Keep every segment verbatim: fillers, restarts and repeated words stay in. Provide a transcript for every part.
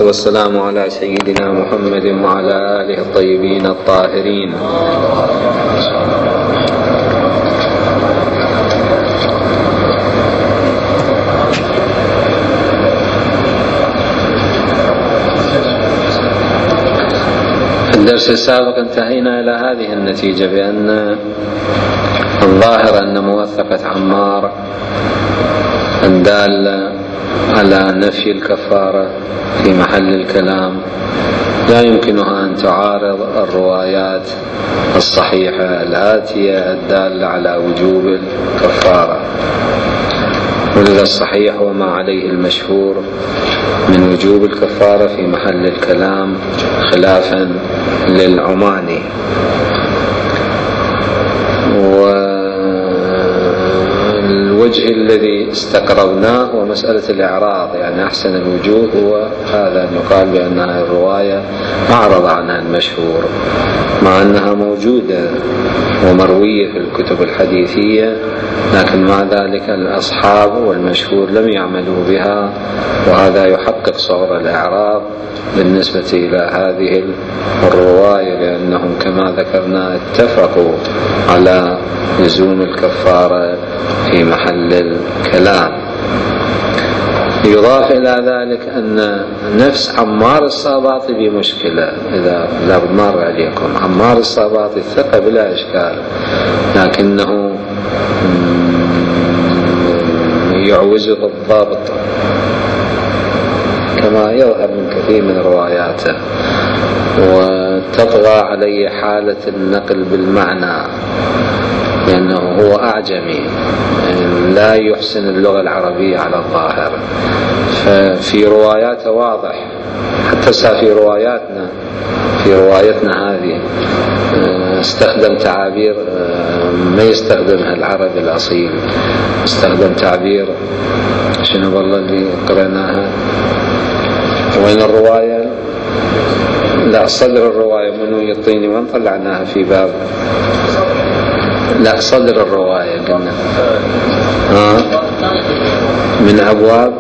والسلام على سيدنا محمد وعلى آله الطيبين الطاهرين. في الدرس السابق انتهينا إلى هذه النتيجة بأن الظاهر أن موثقة عمار الدالة على نفي الكفارة في محل الكلام لا يمكنها أن تعارض الروايات الصحيحة الآتية الدالة على وجوب الكفارة، ولذا الصحيح وما عليه المشهور من وجوب الكفارة في محل الكلام خلافا للعماني. والوجه الذي استقربناه هو مسألة الإعراض، يعني أحسن الوجوه هو هذا أن يقال بأنها الرواية أعرض عنها المشهور، مع أنها موجودة ومروية في الكتب الحديثية، لكن مع ذلك الأصحاب والمشهور لم يعملوا بها، وهذا يحقق صور الإعراض بالنسبة إلى هذه الرواية، لأنهم كما ذكرنا اتفقوا على لزوم الكفارة في محل الكلام. يضاف إلى ذلك أن نفس عمار الصاباطي بمشكلة، إذا لا بد مر عليكم. عمار الصاباطي ثقة بلا إشكال، لكنه يعوزه الضبط كما يظهر من كثير من رواياته، وتطغى عليه حالة النقل بالمعنى، لأنه هو أعجمي لا يحسن اللغة العربية على الظاهر، ففي رواياته واضح، حتى في رواياتنا في روايتنا هذه استخدم تعابير ما يستخدمها العربي الأصيل، استخدم تعبير شنو والله اللي قرأناها، وين الرواية؟ لا، صدر الرواية منو يعطيني، وين طلعناها في باب؟ لا، صدر الرواية قلنا آه. من أبواب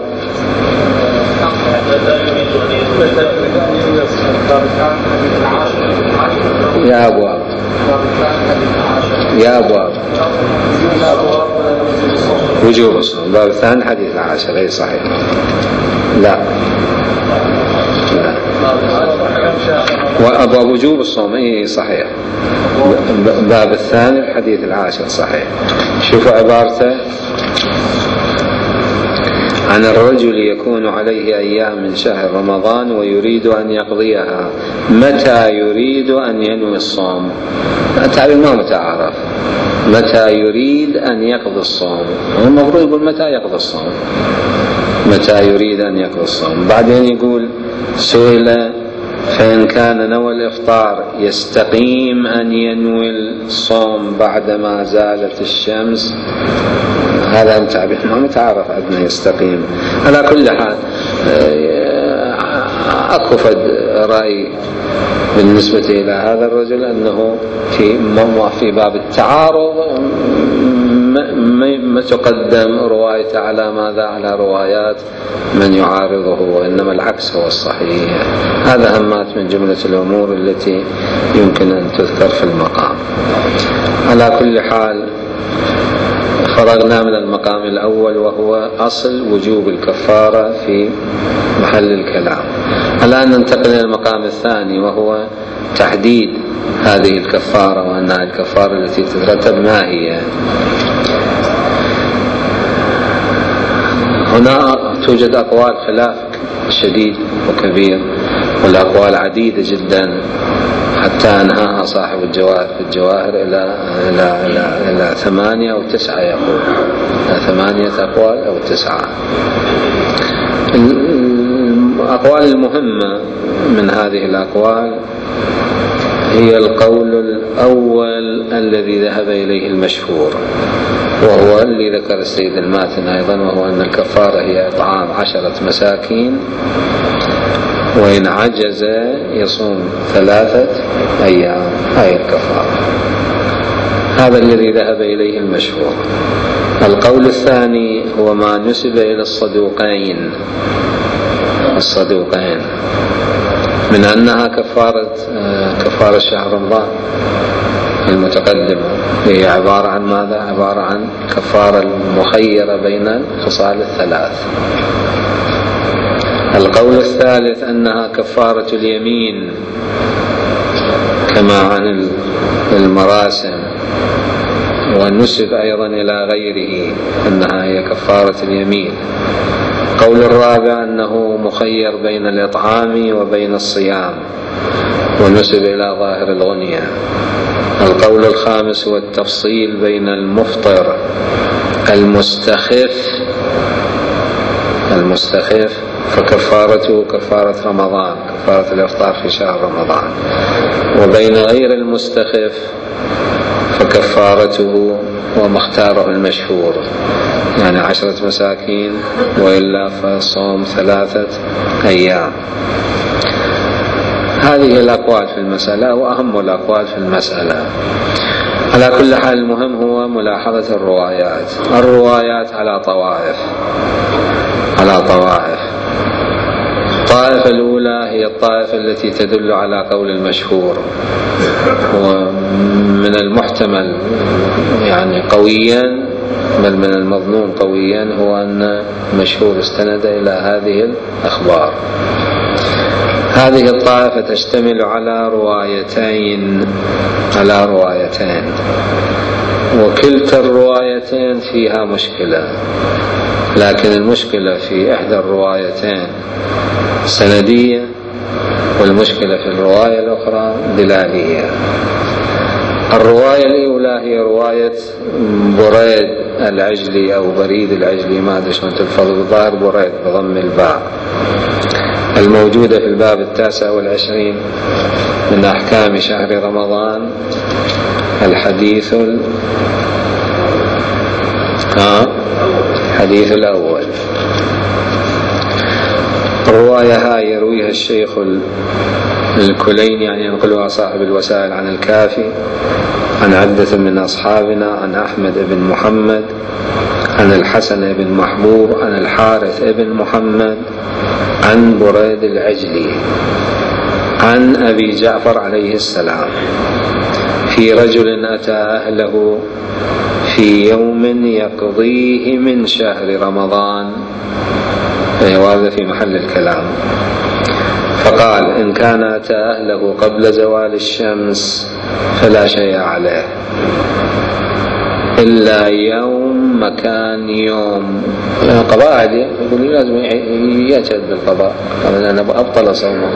يا أبواب يا أبواب وجوب الصوم، باب الثاني حديث العاشر، أي صحيح. لا لا وأبواب وجوب الصوم، أي صحيح. باب الثاني الحديث العاشر، صحيح. شوفوا عبارته: عن الرجل يكون عليه أيام من شهر رمضان ويريد أن يقضيها، متى يريد أن ينوي الصوم؟ التعبير ما متعارف، متى يريد أن يقضي الصوم، هو المفروض يقول متى يقضي الصوم، متى يريد أن يقضي الصوم. بعدين يقول: سئل فإن كان نوى الإفطار يستقيم أن ينوي الصوم بعدما زالت الشمس؟ هذا التعبير ما متعارف عندنا، يستقيم. على كل حال أكو فد رأي بالنسبة إلى هذا الرجل أنه في في باب التعارض ما تقدم رواية على ماذا؟ على روايات من يعارضه، وإنما العكس هو الصحيح. هذا همات من جملة الأمور التي يمكن أن تذكر في المقام. على كل حال فرغنا من المقام الأول وهو أصل وجوب الكفارة في محل الكلام. الآن ننتقل إلى المقام الثاني وهو تحديد هذه الكفارة، وأنها الكفارة التي تترتب ما هي. هنا توجد أقوال خلاف شديد وكبير، والأقوال عديدة جدا، حتى أنهاها صاحب الجواهر في الجواهر إلى إلى إلى إلى ثمانية أو تسعة، يقول إلى ثمانية أقوال أو تسعة. الأقوال المهمة من هذه الأقوال هي القول الأول الذي ذهب إليه المشهور، وهو اللي ذكر السيد الماتن أيضا، وهو أن الكفارة هي إطعام عشرة مساكين، وإن عجز يصوم ثلاثة أيام، هاي الكفارة. هذا الذي ذهب إليه المشهور. القول الثاني هو ما نسب إلى الصدوقين، الصدوقين، من أنها كفارة كفارة شهر رمضان المتقدمة، هي عبارة عن ماذا؟ عبارة عن كفارة المخيرة بين الخصال الثلاث. القول الثالث أنها كفارة اليمين كما عن المراسم، والنسب أيضا إلى غيره أنها هي كفارة اليمين. القول الرابع أنه مخير بين الإطعام وبين الصيام، ونسب إلى ظاهر الغنية. القول الخامس هو التفصيل بين المفطر المستخف المستخف فكفارته كفارة رمضان، كفارة الإفطار في شهر رمضان، وبين غير المستخف فكفارته وما اختاره المشهور، يعني عشرة مساكين، وإلا فصوم ثلاثة أيام. هذه الأقوال في المسألة وأهم الأقوال في المسألة. على كل حال المهم هو ملاحظة الروايات. الروايات على طوائف على طوائف الطائفة الأولى هي الطائفة التي تدل على قول المشهور، ومن المحتمل يعني قويا، بل من المظنون قويا، هو أن المشهور استند إلى هذه الأخبار. هذه الطائفة تشتمل على روايتين على روايتين وكلتا الروايتين فيها مشكلة، لكن المشكلة في إحدى الروايتين سندية، والمشكلة في الرواية الأخرى دلالية. الرواية الأولى هي رواية بريد العجلي أو بريد العجلي، ما أدري شلون تلفظ، الظاهر بريد بضم الباء، الموجودة في الباب التاسع والعشرين من أحكام شهر رمضان، الحديث ال... ها الحديث الأول. الرواية هاي يرويها الشيخ الكليني، يعني ينقلها صاحب الوسائل عن الكافي، عن عدة من أصحابنا، عن أحمد بن محمد، عن الحسن بن محبوب، عن الحارث بن محمد، عن بريد العجلي، عن أبي جعفر عليه السلام في رجل أتى أهله في يوم يقضيه من شهر رمضان، وهذا في محل الكلام، فقال: إن كان أتى أهله قبل زوال الشمس فلا شيء عليه، إلا يوم مكان يوم. قضاء عليه، يقول لازم يجهد بالقضاء، قال أنا أبطل صومه.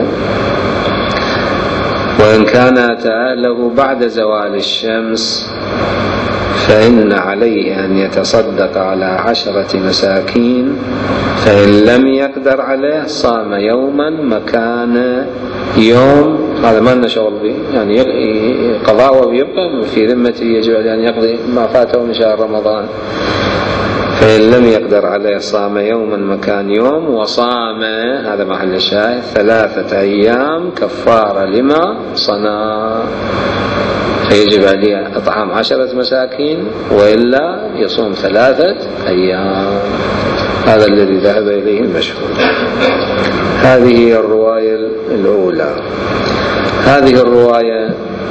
وإن كان أتى أهله بعد زوال الشمس فإن عليه أن يتصدق على عشرة مساكين، فإن لم يقدر عليه صام يوما مكان يوم. هذا ما لنا شغل به، يعني قضاء ويبقى في ذمته، يجب أن يقضي ما فاته من شهر رمضان. فإن لم يقدر عليه صام يوما مكان يوم، وصام، هذا محل الشاهد، ثلاثة أيام كفارة لما صنع، فيجب عليه إطعام عشرة مساكين، وإلا يصوم ثلاثة أيام. هذا الذي ذهب إليه المشهور. هذه هي الرواية الأولى. هذه الرواية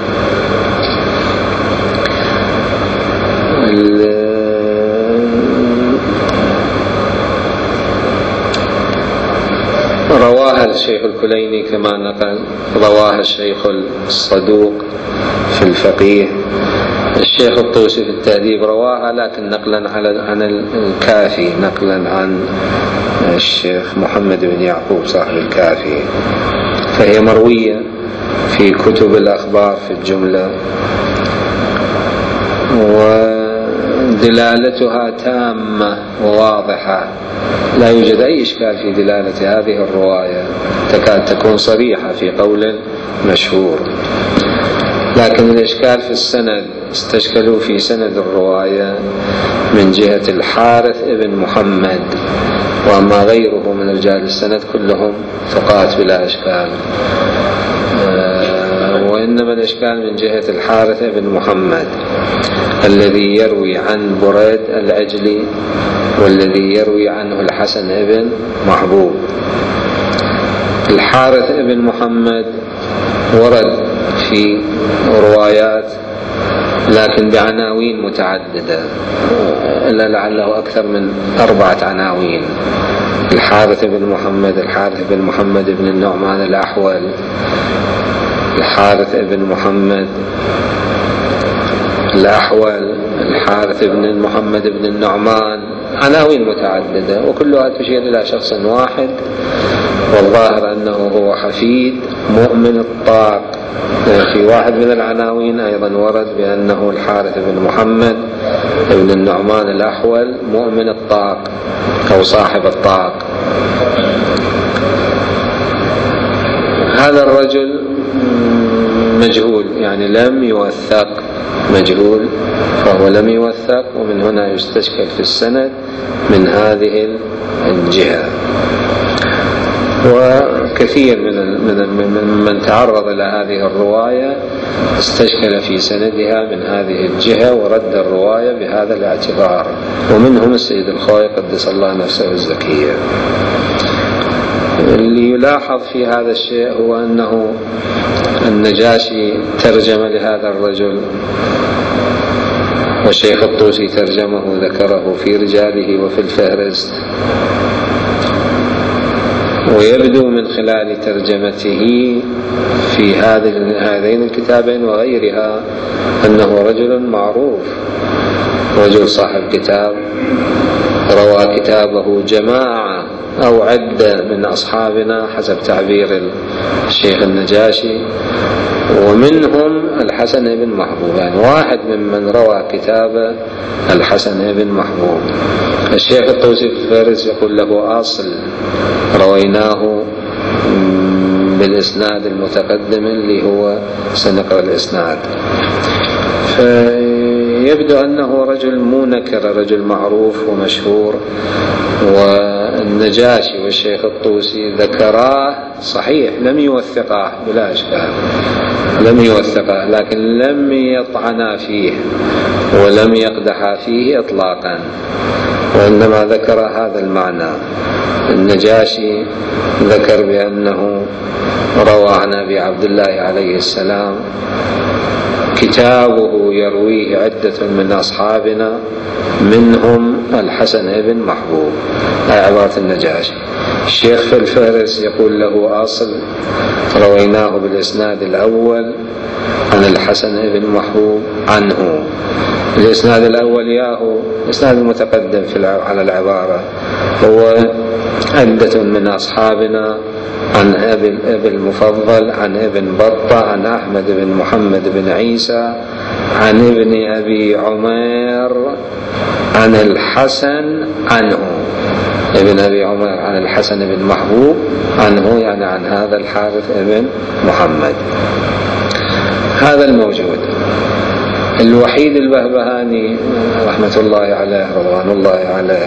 رواها الشيخ الكليني كما نقل، رواها الشيخ الصدوق في الفقيه، الشيخ الطوسي في التهذيب رواها، لكن نقلا عن الكافي، نقلا عن الشيخ محمد بن يعقوب صاحب الكافي، فهي مروية في كتب الأخبار في الجملة، ودلالتها تامة وواضحة، لا يوجد أي إشكال في دلالة هذه الرواية، تكاد تكون صريحة في قول مشهور. لكن الإشكال في السند، استشكلوا في سند الرواية من جهة الحارث ابن محمد، وأما غيره من رجال السند كلهم ثقات بلا إشكال، وإنما الإشكال من جهة الحارث ابن محمد الذي يروي عن بريد العجلي، والذي يروي عنه الحسن ابن محبوب. الحارث بن محمد ورد في روايات لكن بعناوين متعددة، إلا لعله أكثر من أربعة عناوين. الحارث بن محمد، الحارث بن محمد بن النعمان الأحول، الحارث بن محمد الأحول، الحارث بن محمد بن النعمان، عناوين متعددة وكلها تشير إلى شخص واحد، والظاهر أنه هو حفيد مؤمن الطاق. في واحد من العناوين أيضا ورد بأنه الحارث بن محمد بن النعمان الأحول مؤمن الطاق أو صاحب الطاق. هذا الرجل مجهول، يعني لم يوثق، مجهول فهو لم يوثق، ومن هنا يستشكل في السند من هذه الجهة. وكثير من من من تعرض إلى هذه الرواية استشكل في سندها من هذه الجهة ورد الرواية بهذا الاعتبار، ومنهم السيد الخوئي قدس الله نفسه الزكية. اللي يلاحظ في هذا الشيء هو أنه النجاشي ترجم لهذا الرجل، والشيخ الطوسي ترجمه ذكره في رجاله وفي الفهرست، ويبدو من خلال ترجمته في هذين الكتابين وغيرها أنه رجل معروف، رجل صاحب كتاب روى كتابه جماعة أو عدة من أصحابنا حسب تعبير الشيخ النجاشي، ومنهم الحسن بن محبوب، يعني واحد ممن روى كتاب الحسن بن محبوب. الشيخ الطوسي في الفهرست يقول له أصل رويناه بالإسناد المتقدم اللي هو سنقرأ الإسناد. فيبدو أنه رجل منكر، رجل معروف ومشهور، والنجاشي والشيخ الطوسي ذكراه صحيح، لم يوثقاه بلا إشكال، لم يوثقاه، لكن لم يطعنا فيه ولم يقدح فيه إطلاقا، وإنما ذكر هذا المعنى. النجاشي ذكر بأنه روى عن أبي عبد الله عليه السلام كتابه يرويه عدة من أصحابنا منهم الحسن بن محبوب، هاي عبارة النجاشي. الشيخ في الفهرس يقول له أصل رويناه بالإسناد الأول عن الحسن بن محبوب عنه. الإسناد الأول ياهو الإسناد المتقدم في على العبارة هو عدة من أصحابنا عن أبي المفضل عن ابن بطة عن أحمد بن محمد بن عيسى عن ابن أبي عمير عن الحسن عنه، ابن أبي عمير عن الحسن بن محبوب عنه، يعني عن هذا الحارث بن محمد. هذا الموجود. الوحيد البهبهاني رحمة الله عليه رضوان الله عليه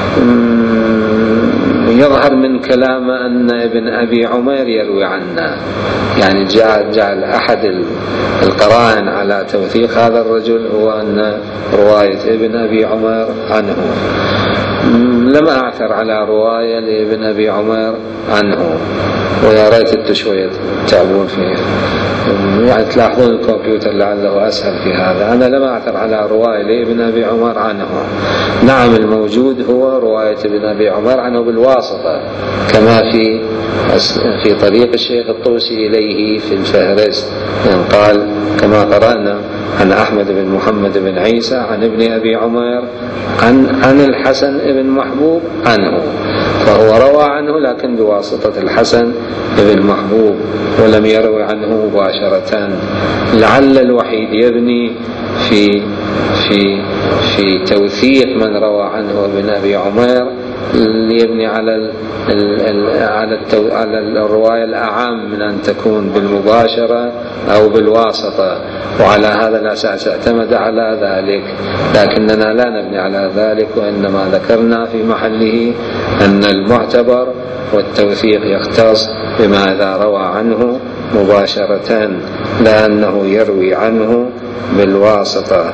يظهر من كلامه أن ابن أبي عمير يروي عنا، يعني جعل, جعل أحد القرائن على توثيق هذا الرجل هو أن رواية ابن أبي عمير عنه. لم أعثر على رواية لابن أبي عمير عنه، ويا ريت انتم شوية تعبون فيه، يعني تلاحظون الكمبيوتر لعله أسهل في هذا. أنا لم أعثر على رواية لابن أبي عمر عنه. نعم الموجود هو رواية ابن أبي عمر عنه بالواسطة، كما في في طريق الشيخ الطوسي إليه في الفهرست، يعني قال كما قرأنا عن أحمد بن محمد بن عيسى عن ابن أبي عمر عن عن الحسن بن محبوب عنه، فهو روى عنه لكن بواسطة الحسن بن محبوب ولم يروي عنه مباشرة. لعل الوحيد يبني في في في توثيق من روى عنه ابن أبي عمر، يبني على على على الرواية الأعم من أن تكون بالمباشرة أو بالواسطة، وعلى هذا الأساس اعتمد على ذلك، لكننا لا نبني على ذلك، وإنما ذكرنا في محله أن المعتبر والتوثيق يختص بما إذا روى عنه مباشرة، لا أنه يروي عنه بالواسطة.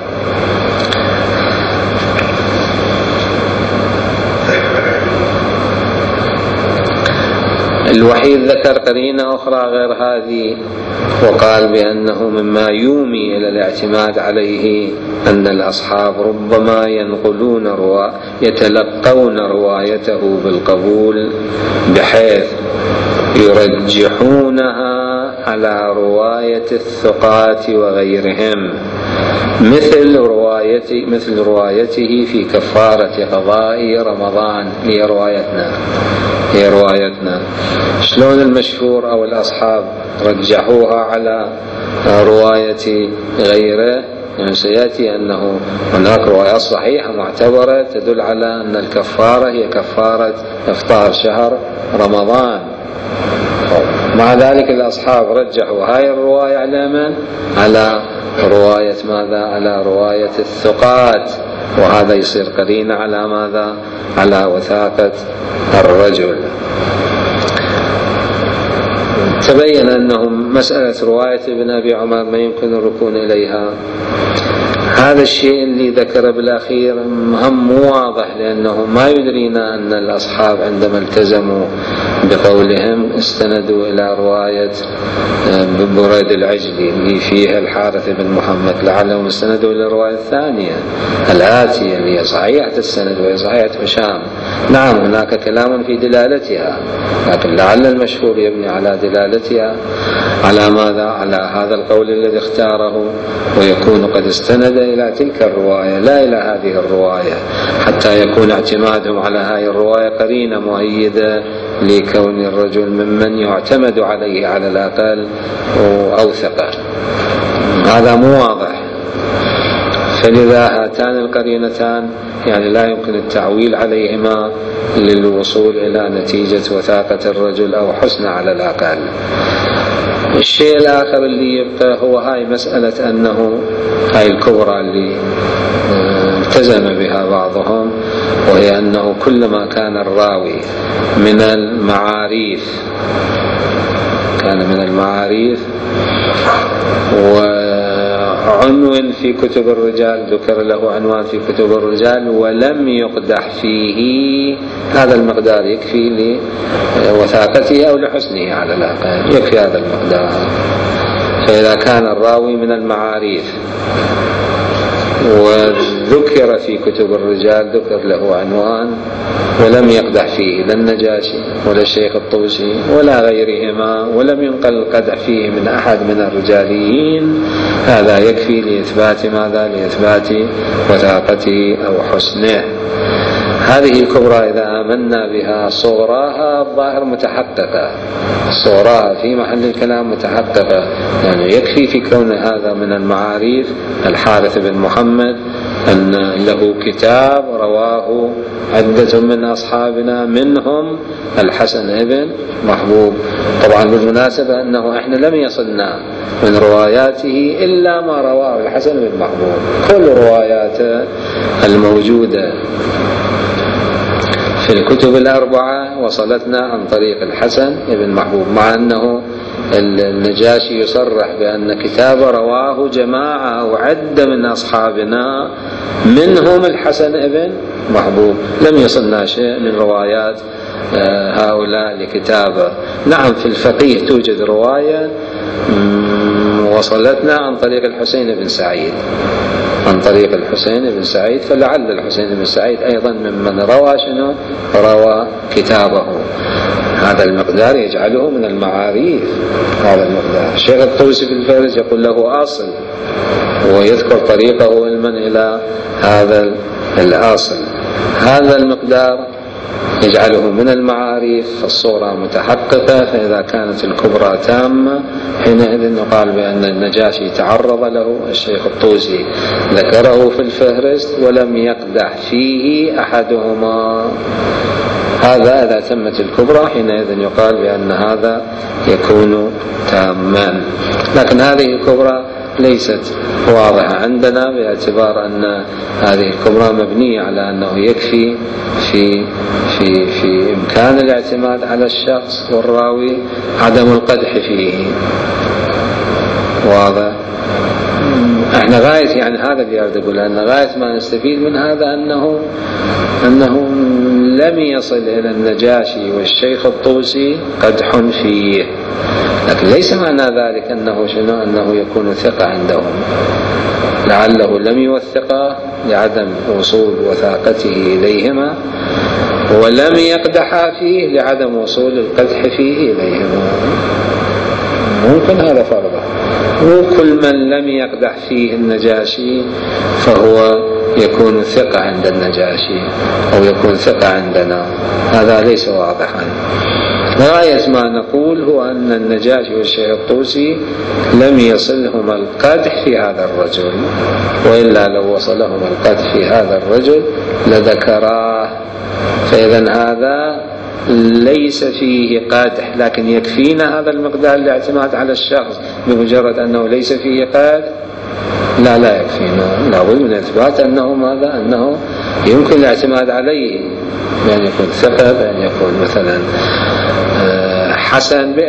الوحيد ذكر قرينة أخرى غير هذه وقال بأنه مما يومي إلى الاعتماد عليه أن الأصحاب ربما ينقلون روا... يتلقون روايته بالقبول بحيث يرجحونها على رواية الثقات وغيرهم، مثل روايته مثل روايته في كفارة قضاء رمضان. هي روايتنا هي روايتنا شلون المشهور أو الأصحاب رجحوها على رواية غيره؟ يعني سيأتي أنه هناك رواية صحيحة معتبرة تدل على أن الكفارة هي كفارة إفطار شهر رمضان. مع ذلك الأصحاب رجحوا هاي الرواية على من؟ على رواية ماذا؟ على رواية الثقات، وهذا يصير قرينة على ماذا؟ على وثاقة الرجل. تبين أنهم مسألة رواية ابن أبي عمر ما يمكن الركون إليها. هذا الشيء اللي ذكر بالأخير هم مو واضح، لأنه ما يدرينا أن الأصحاب عندما التزموا بقولهم استندوا إلى رواية بريد العجلي اللي فيها الحارث بن محمد، لعلهم استندوا إلى الرواية الثانية الآتية اللي هي صحيحة السند وهي صحيحة هشام. نعم هناك كلام في دلالتها، لكن لعل المشهور يبني على دلالتها على ماذا؟ على هذا القول الذي اختاره، ويكون قد استند إلى تلك الرواية لا إلى هذه الرواية، حتى يكون اعتمادهم على هذه الرواية قرينة مؤيدة لكون الرجل ممن يعتمد عليه على الأقل وأوثقه. هذا مو واضح، فلذا هاتان القرينتان يعني لا يمكن التعويل عليهما للوصول إلى نتيجة وثاقة الرجل أو حسن على الأقل. الشيء الآخر اللي يبقى هو هاي مسألة أنه هاي الكبرى اللي التزم بها بعضهم، وهي أنه كلما كان الراوي من المعاريف كان من المعاريف وعنوان في كتب الرجال، ذكر له عنوان في كتب الرجال ولم يقدح فيه، هذا المقدار يكفي لوثاقته أو لحسنه على الأقل، يكفي هذا المقدار. فإذا كان الراوي من المعاريف وذكر في كتب الرجال ذكر له عنوان ولم يقدح فيه لا النجاشي ولا الشيخ الطوسي ولا غيرهما، ولم ينقل القدح فيه من أحد من الرجاليين، هذا يكفي لإثبات ماذا؟ لإثبات وثاقته أو حسنه. هذه الكبرى إذا آمنا بها صغراها الظاهر متحققة، صغراها في محل الكلام متحققة، يعني يكفي في كون هذا من المعاريف الحارث بن محمد أن له كتاب رواه عدة من أصحابنا منهم الحسن بن محبوب. طبعا بالمناسبة أنه إحنا لم يصلنا من رواياته إلا ما رواه الحسن بن محبوب، كل رواياته الموجودة في الكتب الأربعة وصلتنا عن طريق الحسن بن محبوب، مع أنه النجاشي يصرح بأن كتاب رواه جماعة أو عدة من أصحابنا منهم الحسن بن محبوب، لم يصلنا شيء من روايات هؤلاء لكتابه. نعم في الفقيه توجد رواية وصلتنا عن طريق الحسين بن سعيد عن طريق الحسين بن سعيد، فلعل الحسين بن سعيد أيضا ممن روى شنو؟ روى كتابه. هذا المقدار يجعله من المعاريف، هذا المقدار. الشيخ الطوسي في الفهرس يقول له أصل ويذكر طريقه علما إلى هذا الأصل. هذا المقدار يجعله من المعاريف، فالصورة متحققة. فإذا كانت الكبرى تامة حينئذ نقال بأن النجاشي تعرض له، الشيخ الطوسي ذكره في الفهرست ولم يقدح فيه أحدهما. هذا إذا تمت الكبرى حينئذ يقال بأن هذا يكون تاما. لكن هذه الكبرى ليست واضحة عندنا، باعتبار أن هذه الكبرى مبنية على أنه يكفي في في في إمكان الاعتماد على الشخص والراوي عدم القدح فيه. واضح؟ احنا غاية يعني هذا اللي أريد أقول، أن غاية ما نستفيد من هذا أنه أنه لم يصل إلى النجاشي والشيخ الطوسي قدح فيه، لكن ليس معنى ذلك أنه شنو أنه يكون ثقة عندهم، لعله لم يوثقه لعدم وصول وثاقته إليهما، ولم يقدح فيه لعدم وصول القدح فيه إليهما. ممكن هذا فرضه. وكل من لم يقدح فيه النجاشي فهو يكون ثقة عند النجاشي أو يكون ثقة عندنا، هذا ليس واضحا. غاية ما نقول هو أن النجاشي والشيخ الطوسي لم يصلهما القدح في هذا الرجل، وإلا لو وصلهما القدح في هذا الرجل لذكراه، فإذا هذا ليس فيه قادح، لكن يكفينا هذا المقدار الاعتماد على الشخص بمجرد أنه ليس فيه قادح؟ لا لا يكفينا، لابد من إثبات أنه ماذا؟ أنه يمكن الاعتماد عليه، بأن يكون ثقة، بأن يكون مثلا حسن،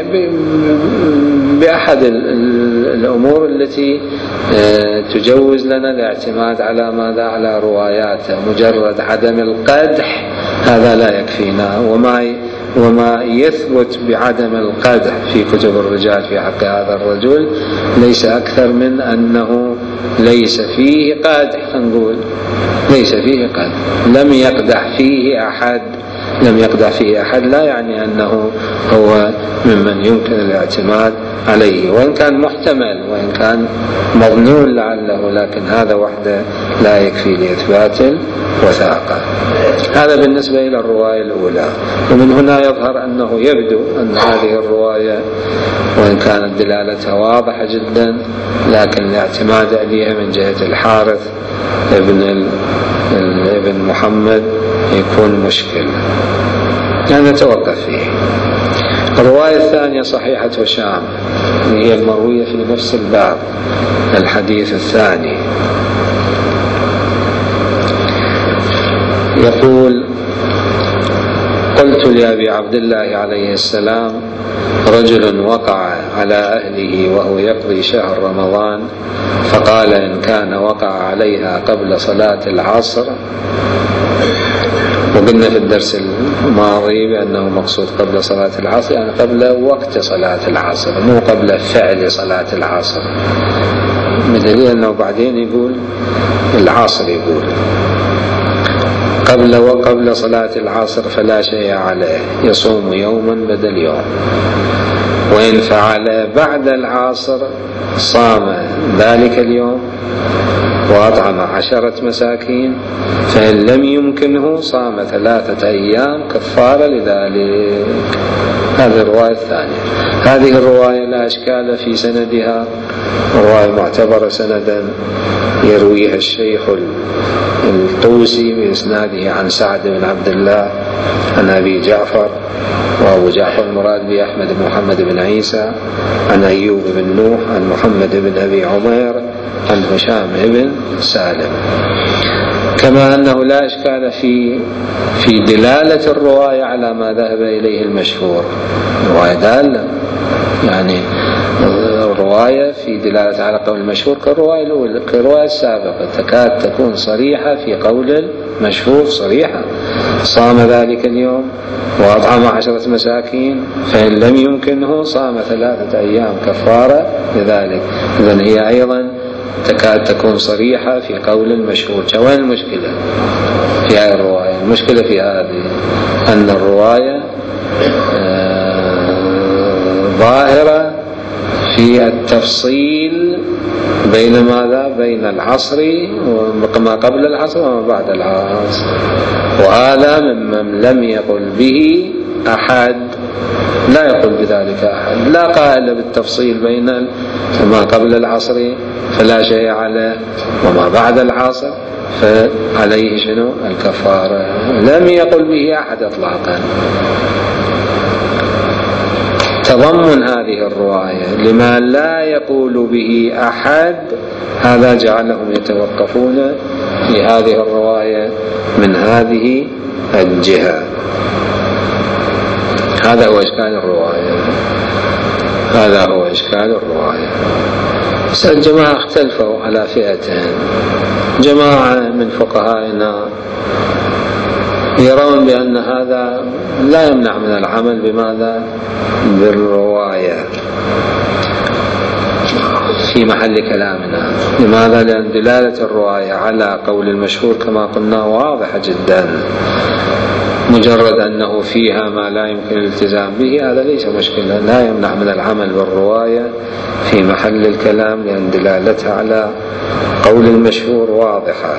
بأحد الأمور التي تجوز لنا الاعتماد على ماذا؟ على رواياته. مجرد عدم القدح هذا لا يكفينا، وما وما يثبت بعدم القدح في كتب الرجال في حق هذا الرجل ليس أكثر من أنه ليس فيه قادح، نقول ليس فيه قادح، لم يقدح فيه أحد، لم يقدح فيه أحد لا يعني أنه هو ممن يمكن الاعتماد عليه، وإن كان محتمل وإن كان مظنون لعله، لكن هذا وحده لا يكفي لإثبات الوثاقة. هذا بالنسبة إلى الرواية الأولى. ومن هنا يظهر أنه يبدو أن هذه الرواية وإن كانت دلالتها واضحة جدا، لكن الاعتماد عليها من جهة الحارث ابن ابن محمد يكون مشكل، يعني نتوقف فيه. الرواية الثانية صحيحة هشام، هي المروية في نفس الباب، الحديث الثاني. يقول: قلت لأبي عبد الله عليه السلام: رجل وقع على أهله وهو يقضي شهر رمضان، فقال: إن كان وقع عليها قبل صلاة العصر. وقلنا في الدرس الماضي بأنه مقصود قبل صلاة العصر يعني قبل وقت صلاة العصر، مو قبل فعل صلاة العصر، بدليل أنه بعدين يقول العصر، يقول قبل وقبل صلاة العصر فلا شيء عليه، يصوم يوما بدل يوم. وإن فعل بعد العصر صام ذلك اليوم وأطعم عشرة مساكين، فإن لم يمكنه صام ثلاثة أيام كفارة لذلك. هذه الرواية الثانية. هذه الرواية لا إشكال في سندها، رواية معتبرة سندا، يرويها الشيخ الطوسي بإسناده عن سعد بن عبد الله عن أبي جعفر، وأبو جعفر المراد بأحمد بن محمد بن عيسى، عن أيوب بن نوح عن محمد بن أبي عمير عن هشام بن سالم. كما أنه لا إشكال في في دلالة الرواية على ما ذهب إليه المشهور. الرواية دالة، يعني الرواية في دلالة على قول المشهور كالرواية الأولى كالرواية السابقة، تكاد تكون صريحة في قول المشهور صريحة. صام ذلك اليوم وأطعم عشرة مساكين، فإن لم يمكنه صام ثلاثة أيام كفارة لذلك. إذن هي أيضا تكاد تكون صريحة في قول المشهور. وين المشكلة في هذه الرواية؟ المشكلة في هذه أن الرواية ظاهرة في التفصيل بين ماذا؟ بين العصر وما قبل العصر وما بعد العصر، وهذا ممن لم يقل به أحد، لا يقول بذلك أحد، لا قائل بالتفصيل بين ما قبل العصر فلا شيء عليه وما بعد العصر فعليه شنو؟ الكفارة. لم يقل به أحد إطلاقا. تضمن هذه الرواية لما لا يقول به أحد، هذا جعلهم يتوقفون في هذه الرواية من هذه الجهة. هذا هو إشكال الرواية، هذا هو إشكال الرواية. بس الجماعة اختلفوا على فئتين. جماعة من فقهائنا يرون بأن هذا لا يمنع من العمل بماذا؟ بالرواية في محل كلامنا. لماذا؟ لأن دلالة الرواية على قول المشهور كما قلنا واضحة جدا، مجرد أنه فيها ما لا يمكن الالتزام به هذا ليس مشكلة، لا يمنع من العمل بالرواية في محل الكلام، لأن دلالتها على قول المشهور واضحة.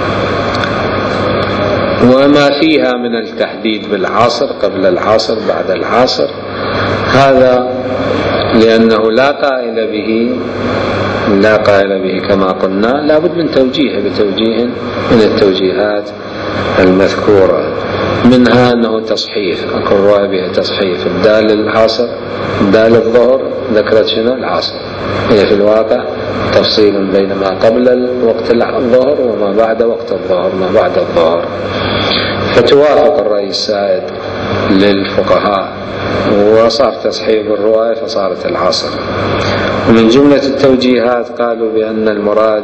وما فيها من التحديد بالعصر، قبل العصر بعد العصر، هذا لأنه لا قائل به لا قائل به كما قلنا، لابد من توجيهه بتوجيه من التوجيهات المذكورة، منها أنه تصحيف، أكو الرواية بها تصحيف. الدال العصر الدال الظهر ذكرت شنو؟ العصر. هي في الواقع تفصيل بين ما قبل وقت الظهر وما بعد وقت الظهر، ما بعد الظهر، فتوافق الرأي السائد للفقهاء، وصار تصحيح الرواية فصارت العصر. ومن جملة التوجيهات قالوا بأن المراد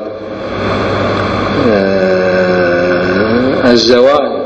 الزوال،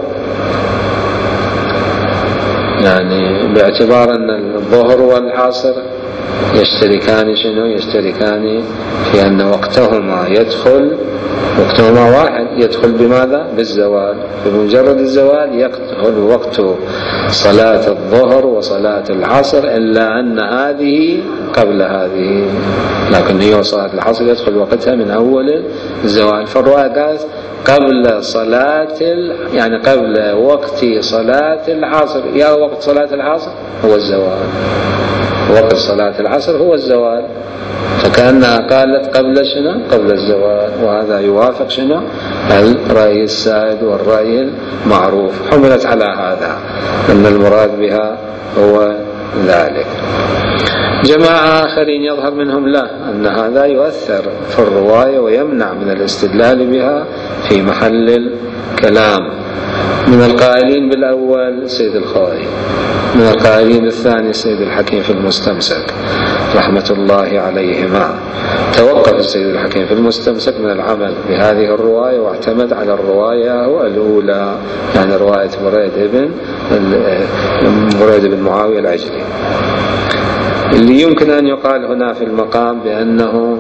يعني باعتبار أن الظهر والعصر يشتركان شنو؟ يشتركان في أن وقتهما يدخل وقتهما واحد، يدخل بماذا؟ بالزوال. بمجرد الزوال يدخل وقت صلاة الظهر وصلاة العصر، إلا أن هذه قبل هذه، لكن هي صلاة العصر يدخل وقتها من أول الزوال. فالرواية قالت قبل صلاة يعني قبل وقت صلاة العصر. يا وقت صلاة العصر هو الزوال، وقت صلاة العصر هو الزوال، فكأنها قالت قبل شنو؟ قبل الزوال. وهذا يوافق شنو؟ الرأي السائد والرأي المعروف، حملت على هذا أن المراد بها هو ذلك. جماعة آخرين يظهر منهم لا، أن هذا يؤثر في الرواية ويمنع من الاستدلال بها في محل الكلام. من القائلين بالأول سيد الخوئي، من القائلين بالثاني سيد الحكيم في المستمسك رحمة الله عليهما. توقف السيد الحكيم في المستمسك من العمل بهذه الرواية واعتمد على الرواية الأولى، يعني رواية بريد ابن بريد بن معاوية العجلي. اللي يمكن أن يقال هنا في المقام بأنه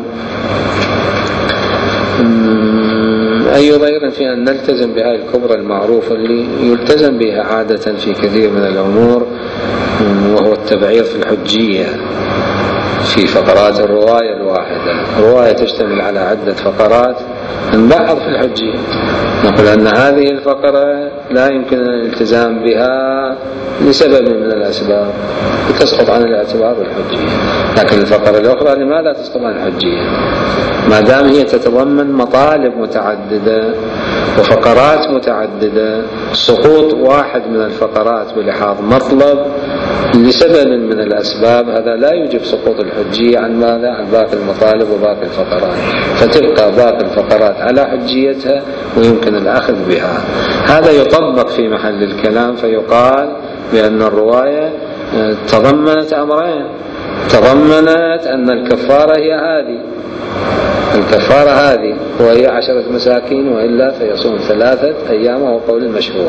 أي ضير في أن نلتزم بهذه الكبرى المعروفة اللي يلتزم بها عادة في كثير من الأمور، وهو التبعيض في الحجية في فقرات الرواية الواحدة. الرواية تشتمل على عدة فقرات، نبعض في الحجية، نقول أن هذه الفقرة لا يمكن الالتزام بها لسبب من الأسباب تسقط عن الاعتبار والحجية، لكن الفقرة الأخرى لماذا تسقط عن الحجية؟ ما دام هي تتضمن مطالب متعددة وفقرات متعددة، سقوط واحد من الفقرات بلحاظ مطلب لسبب من الأسباب هذا لا يوجب سقوط الحجية عن ماذا؟ عن باقي المطالب وباقي الفقرات، فتبقى باقي الفقرات على حجيتها ويمكن الأخذ بها. هذا يطبق في محل الكلام، فيقال بأن الرواية تضمنت أمرين، تضمنت أن الكفارة هي هذه الكفارة هذه وهي عشرة مساكين، وإلا فيصوم ثلاثة أيام وهو قول المشهور،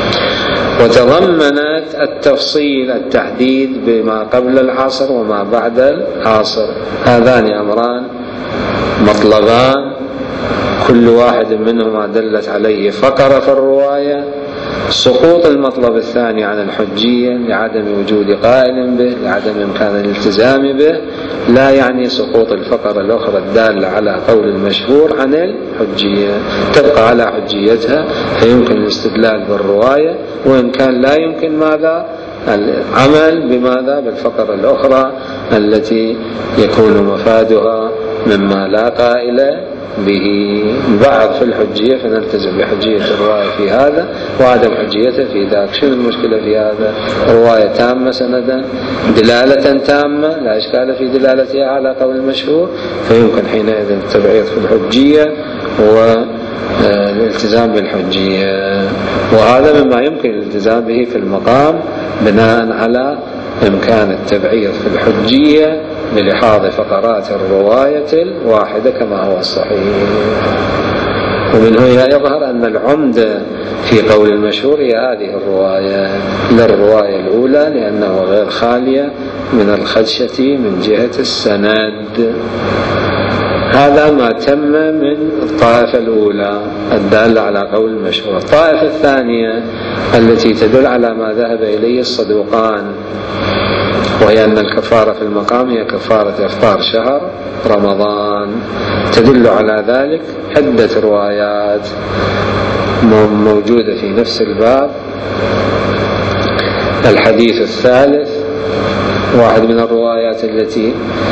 وتضمنت التفصيل التحديد بما قبل العصر وما بعد العصر. هذان أمران مطلبان كل واحد منهما دلت عليه فقرة في الرواية. سقوط المطلب الثاني عن الحجية لعدم وجود قائل به، لعدم إمكان الالتزام به، لا يعني سقوط الفقرة الأخرى الدالة على قول المشهور عن الحجية، تبقى على حجيتها، فيمكن الاستدلال بالرواية، وإن كان لا يمكن ماذا؟ العمل بماذا؟ بالفقرة الأخرى التي يكون مفادها مما لا قائل به. بعض في الحجية فنلتزم بحجية الرواية في هذا وعدم حجيته في ذاك. شنو المشكلة في هذا؟ رواية تامة سندا، دلالة تامة لا إشكال في دلالتها على قول المشهور، فيمكن حينئذ التبعيض في الحجية والالتزام بالحجية، وهذا مما يمكن الالتزام به في المقام بناء على إمكان التبعيض في الحجية بلحاظ فقرات الرواية الواحدة كما هو الصحيح. ومن هنا يظهر أن العمدة في قول المشهور هي هذه الرواية لا الرواية الأولى، لأنه غير خالية من الخدشة من جهة السند. هذا ما تم من الطائفة الأولى الدالة على قول المشهور. الطائفة الثانية التي تدل على ما ذهب إليه الصدوقان، وهي أن الكفارة في المقام هي كفارة إفطار شهر رمضان. تدل على ذلك عدة روايات موجودة في نفس الباب. الحديث الثالث واحد من الروايات التي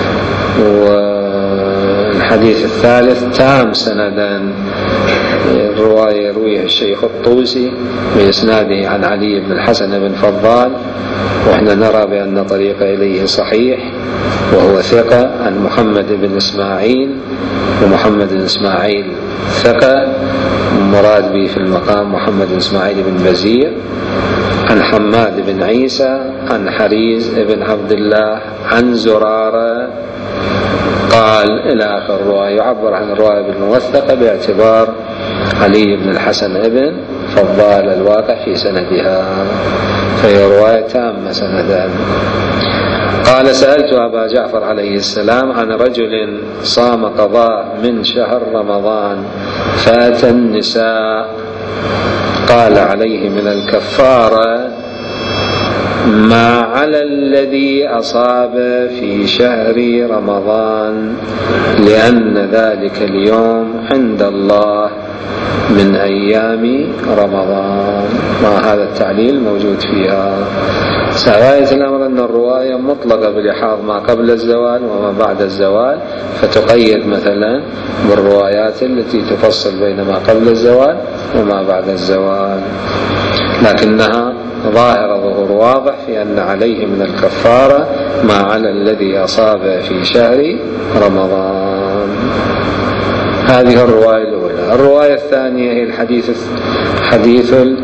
والحديث الثالث تام سندا، الرواية يرويها الشيخ الطوسي بإسناده عن علي بن الحسن بن فضال، وإحنا نرى بأن طريق إليه صحيح، وهو ثقة، عن محمد بن إسماعيل، ومحمد بن إسماعيل ثقة، مراد به في المقام محمد بن إسماعيل بن بزير، عن حماد بن عيسى عن حريز بن عبد الله عن زرارة قال إلى آخر الرواية. يعبر عن الرواية بالموثقة باعتبار علي بن الحسن ابن فضال الواقع في سندها، فهي رواية تامة سندا. قال سألت أبا جعفر عليه السلام عن رجل صام قضاء من شهر رمضان فأتى النساء، قال عليه من الكفارة ما على الذي أصاب في شهر رمضان، لأن ذلك اليوم عند الله من أيام رمضان. ما هذا التعليل موجود فيها. سواء الأمر أن الرواية مطلقة بلحاظ ما قبل الزوال وما بعد الزوال، فتقيد مثلا بالروايات التي تفصل بين ما قبل الزوال وما بعد الزوال، لكنها ظاهر ظهور واضح في أن عليه من الكفارة ما على الذي أصاب في شهر رمضان. هذه الرواية الأولى. الرواية الثانية هي الحديث حديث ال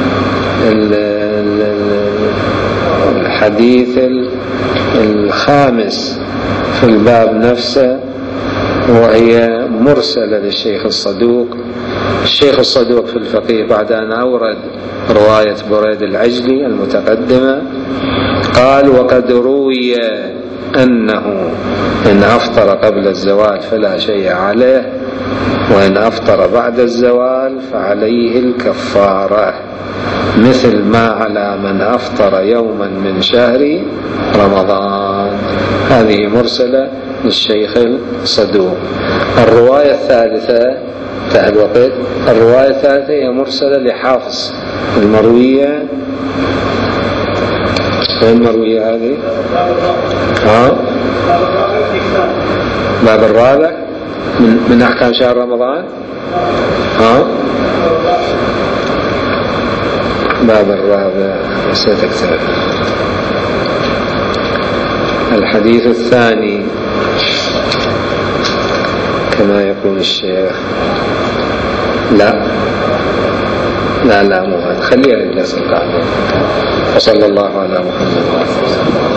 الحديث الخامس في الباب نفسه، وهي مرسلة للشيخ الصدوق. الشيخ الصدوق في الفقيه بعد أن أورد رواية بريد العجلي المتقدمة قال وقد روي أنه إن أفطر قبل الزوال فلا شيء عليه، وإن أفطر بعد الزوال فعليه الكفارة، مثل ما على من أفطر يوما من شهر رمضان. هذه مرسلة للشيخ الصدوق. الرواية الثالثة انتهى الوقت. الرواية الثالثة هي مرسلة لحافظ المروية. وين المروية هذه؟ ها؟ باب الرابع من, من أحكام شهر رمضان. ها؟ باب الرابع ستكتب. الحديث الثاني كما يقول الشيخ. لا لا لا مو هذا، خليها للدرس القادم. وصلى الله على محمد وعلى اله وصحبه.